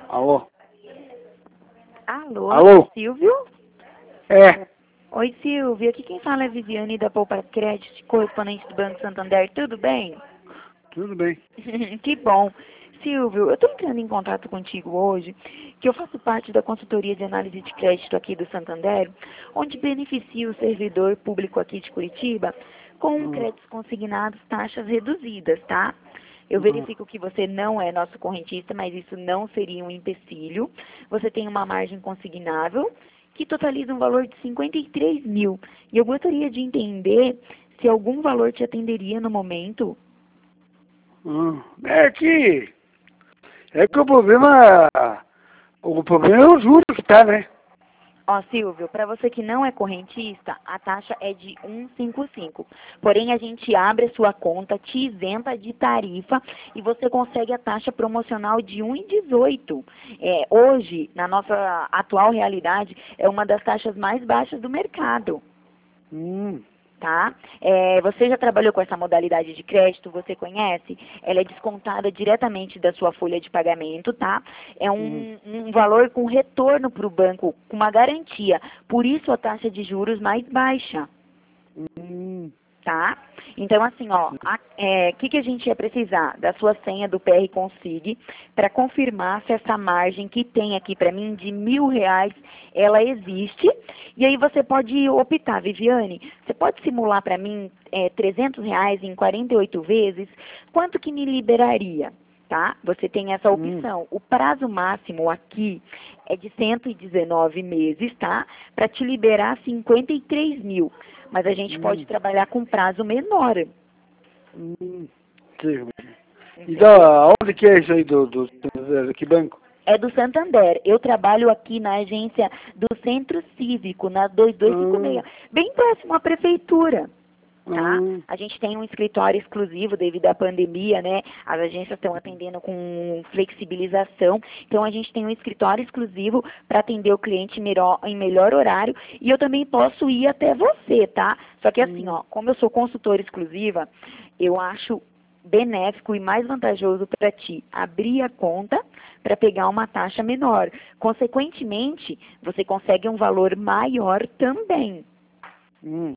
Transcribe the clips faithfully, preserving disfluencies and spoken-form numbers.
Alô? Alô, Alô? Silvio? É, Oi, Silvio. Aqui quem fala é Viviane da Poupa Crédito, correspondente do Banco Santander. Tudo bem? tudo bem. Que bom. Silvio, eu estou entrando em contato contigo hoje, que eu faço parte da consultoria de análise de crédito aqui do Santander, onde beneficio o servidor público aqui de Curitiba com Hum, créditos consignados, taxas reduzidas, tá? Eu hum, verifico que você não é nosso correntista, mas isso não seria um empecilho. Você tem uma margem consignável que totaliza um valor de cinquenta e três mil. E eu gostaria de entender se algum valor te atenderia no momento. hum. É que, é que o problema, o problema é o juro que tá, né? Ó, Silvio, para você que não é correntista, a taxa é de um vírgula cinquenta e cinco. Porém, a gente abre a sua conta, te isenta de tarifa e você consegue a taxa promocional de um vírgula dezoito. É, hoje, na nossa atual realidade, é uma das taxas mais baixas do mercado. Hum, Tá? É, você já trabalhou com essa modalidade de crédito? Você conhece? Ela é descontada diretamente da sua folha de pagamento, tá? É hum, um, um valor com retorno para o banco, com uma garantia. Por isso a taxa de juros mais baixa. hum, Tá? Então, assim, ó, o é, que, que a gente ia precisar? Da sua senha do P R Consig para confirmar se essa margem que tem aqui para mim de mil reais, ela existe. E aí você pode optar, Viviane, você pode simular para mim é, trezentos reais em quarenta e oito vezes? Quanto que me liberaria? Tá? Você tem essa hum, opção. O prazo máximo aqui é de cento e dezenove meses, tá? Para te liberar cinquenta e três mil. Mas a gente pode hum, trabalhar com prazo menor, hum. Sei. Então, entendeu? aonde que é isso aí do, do, do que banco? É do Santander. Eu trabalho aqui na agência do Centro Cívico, na dois dois cinco Ah, seis, bem próximo à prefeitura. Tá? ah, A gente tem um escritório exclusivo devido à pandemia, né? As agências estão atendendo com flexibilização. Então, a gente tem um escritório exclusivo para atender o cliente melhor, em melhor horário. E eu também posso ir até você, tá? Só que assim, hum, ó, como eu sou consultora exclusiva, eu acho benéfico e mais vantajoso para ti abrir a conta para pegar uma taxa menor. Consequentemente, você consegue um valor maior também. hum.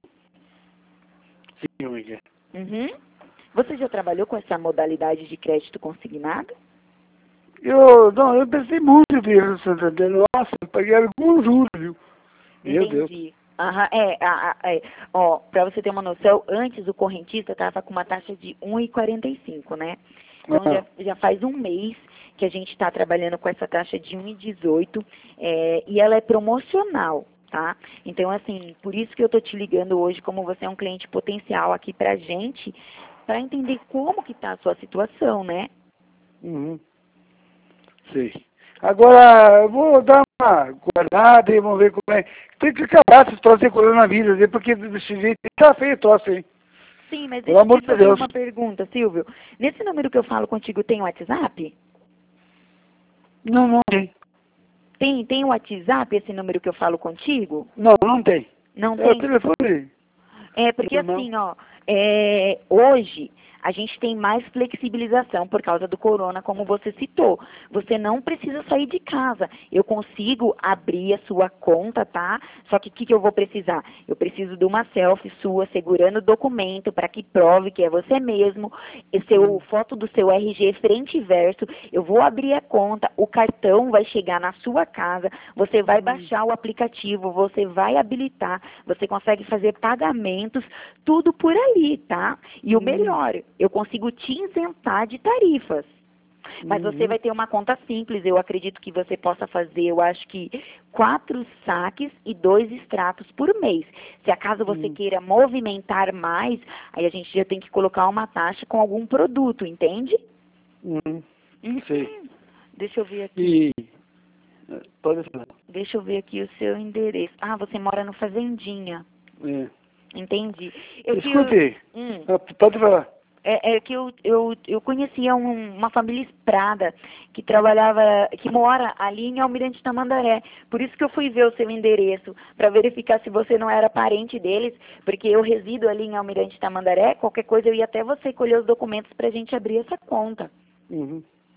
Sim, amiga. Uhum. Você já trabalhou com essa modalidade de crédito consignado? Eu, não, eu pensei muito em vir no Santander. Nossa, eu paguei alguns juros, viu? Meu Deus. Entendi. Aham, é, a- a- é. Ó, para você ter uma noção, antes o correntista estava com uma taxa de um vírgula quarenta e cinco, né? Então Ah, já, já faz um mês que a gente está trabalhando com essa taxa de um vírgula dezoito é, e ela é promocional, tá? Então, assim, por isso que eu tô te ligando hoje, como você é um cliente potencial aqui pra gente, para entender como que tá a sua situação, né? uhum. Sei. Agora, eu vou dar uma guardada e vamos ver como é. Tem que acabar esse troço de coronavírus, aí, porque desse jeito tá feio o troço aí. Sim, mas Pelo deixa eu amor te de fazer Deus. uma pergunta, Silvio. Nesse número que eu falo contigo tem WhatsApp? Não, não tem. Tem, tem WhatsApp esse número que eu falo contigo? Não, não tem. Não É o tem? telefone É, porque normal. assim, ó, é, hoje a gente tem mais flexibilização por causa do corona, como você citou. Você não precisa sair de casa. Eu consigo abrir a sua conta, tá? Só que o que, que eu vou precisar? Eu preciso de uma selfie sua segurando o documento para que prove que é você mesmo, e seu, Hum, foto do seu R G frente e verso. Eu vou abrir a conta, o cartão vai chegar na sua casa, você vai hum, baixar o aplicativo, você vai habilitar, você consegue fazer pagamentos, tudo por ali, tá? E o hum, melhor, eu consigo te isentar de tarifas. Mas você uhum, vai ter uma conta simples. Eu acredito que você possa fazer, eu acho que quatro saques e dois extratos por mês. Se acaso você hum, queira movimentar mais, aí a gente já tem que colocar uma taxa com algum produto, entende? hum. Sei. Uhum. Deixa eu ver aqui. E pode falar. Deixa eu ver aqui o seu endereço. Ah, você mora no Fazendinha. É. Entendi. Eu que. Escute, Hum. ah, pode falar. É, é que eu, eu, eu conhecia um- uma família Esprada que trabalhava, que mora ali em Almirante Tamandaré. Por isso que eu fui ver o seu endereço, para verificar se você não era parente deles, porque eu resido ali em Almirante Tamandaré. Qualquer coisa eu ia até você colher os documentos para a gente abrir essa conta. Uhum.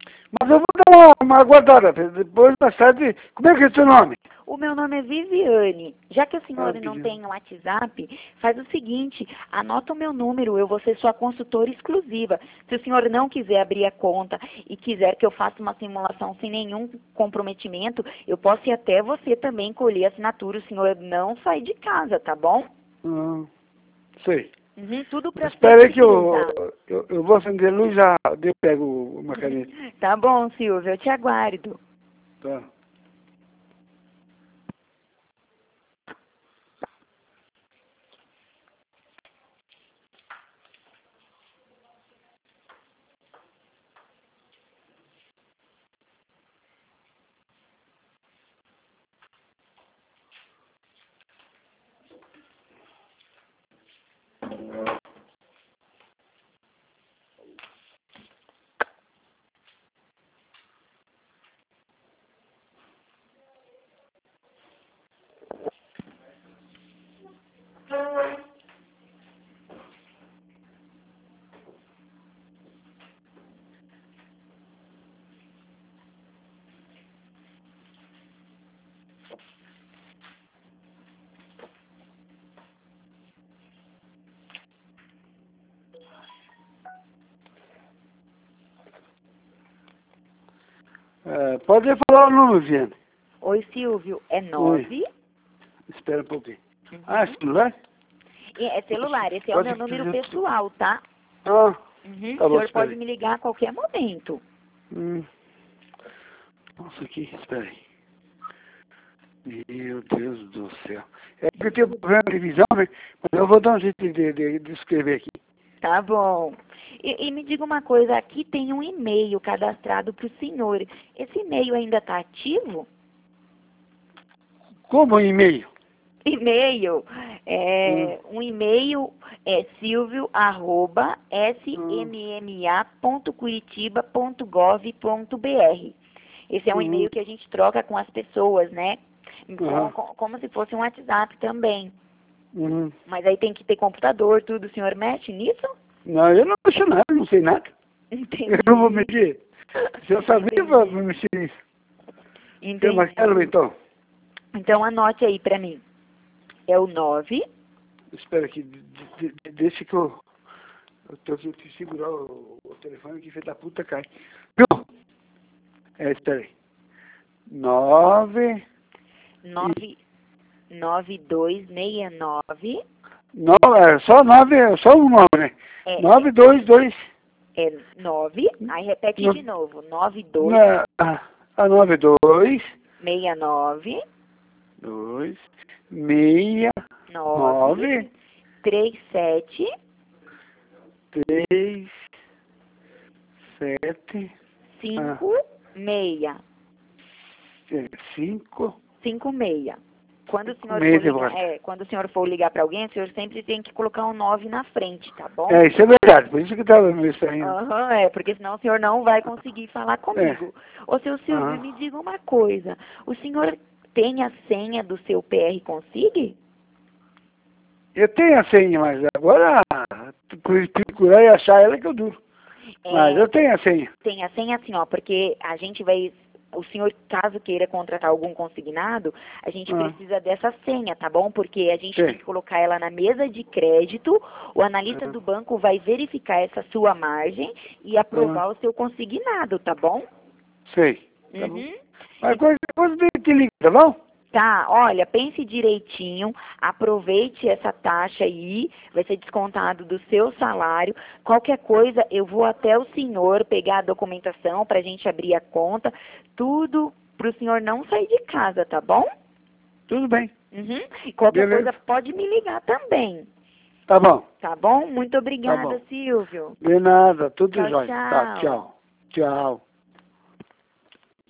Mas eu vou dar uma, uma aguardada, depois mais tarde. Como é que é o seu nome? O meu nome é Viviane. Já que o senhor Ah, não Viviane. tem WhatsApp, faz o seguinte, anota o meu número, eu vou ser sua consultora exclusiva. Se o senhor não quiser abrir a conta e quiser que eu faça uma simulação sem nenhum comprometimento, eu posso ir até você também colher a assinatura, o senhor não sai de casa, tá bom? Ah, sei. Uhum, tudo para Espera aí que eu, flexibilizar. eu, eu vou acender a luz e já eu pego uma caneta. Tá bom, Silvio, eu te aguardo. Tá. É, pode falar o número, Viane. Oi, Silvio, é Oi. nove. Espera um pouquinho. Uhum. Ah, é celular? É celular, esse é o Pode meu número dizer- pessoal, tá? Ah, Uhum. tá O bom, senhor espera pode aí. me ligar a qualquer momento. Hum. Nossa, aqui, espera aí. Meu Deus do céu. É porque eu tenho problema de visão, né? Mas eu vou dar um jeito de, de, de escrever aqui. Tá bom. E, e me diga uma coisa, aqui tem um e-mail cadastrado para o senhor. Esse e-mail ainda está ativo? Como e-mail? E-mail, é, Hum. um e-mail é silvio arroba Hum. smma ponto curitiba ponto gov ponto br. Esse é um Uhum. e-mail que a gente troca com as pessoas, né? Aham. Com- com- como se fosse um WhatsApp também. Uhum. Mas aí tem que ter computador, tudo. O senhor mexe nisso? Não, eu não mexo nada, não sei nada. Entendi. Eu não vou mexer. Se eu sabia, eu vou Entendi. mexer nisso. Você Entendi. marcado, então? Então anote aí pra mim. É o nove. Espera aqui, de- de- de- deixa que eu... Eu tenho que que segurar o, o telefone que filho da puta cai. Viu? É, espera aí. Nove... nove nove dois seis nove. Nove, é só nove, é só um nome, né? É, Nove, dois, dois... é nove. Aí repete No, de novo. nove dois na, a, a nove, dois... seis nove Dois... Meia... nove Nove... três sete Três... Sete... Ah, cinco seis. é, cinco... Cinco seis. Quando o Cinco senhor for meia de ligar, volta. é, quando o senhor for ligar para alguém, o senhor sempre tem que colocar um nove na frente, tá bom? É, isso é verdade, por isso que eu estava me estranhando. Aham, é, porque senão o senhor não vai conseguir falar comigo. Ô, seu Silvio, Aham. me diga uma coisa. O senhor tem a senha do seu P R Consigue? Eu tenho a senha, mas agora procurar e achar ela que eu duro. Mas É, eu tenho a senha. tem a senha assim, ó, porque a gente vai... O senhor, caso queira contratar algum consignado, a gente Ah. precisa dessa senha, tá bom? Porque a gente Sim. tem que colocar ela na mesa de crédito, o analista Ah. do banco vai verificar essa sua margem e aprovar o seu consignado, tá bom? Sei. Tá Uhum. bom. Mas coisa, coisa de te liga, tá bom? Tá, olha, pense direitinho, aproveite essa taxa aí, vai ser descontado do seu salário. Qualquer coisa, eu vou até o senhor pegar a documentação para a gente abrir a conta, tudo para o senhor não sair de casa, tá bom? Tudo bem. Uhum. E qualquer Beleza. coisa pode me ligar também, Tá bom. tá bom? Muito obrigada, bom. Silvio. De nada, tudo Tchau, jóia. Tá, tchau. tchau. Tchau.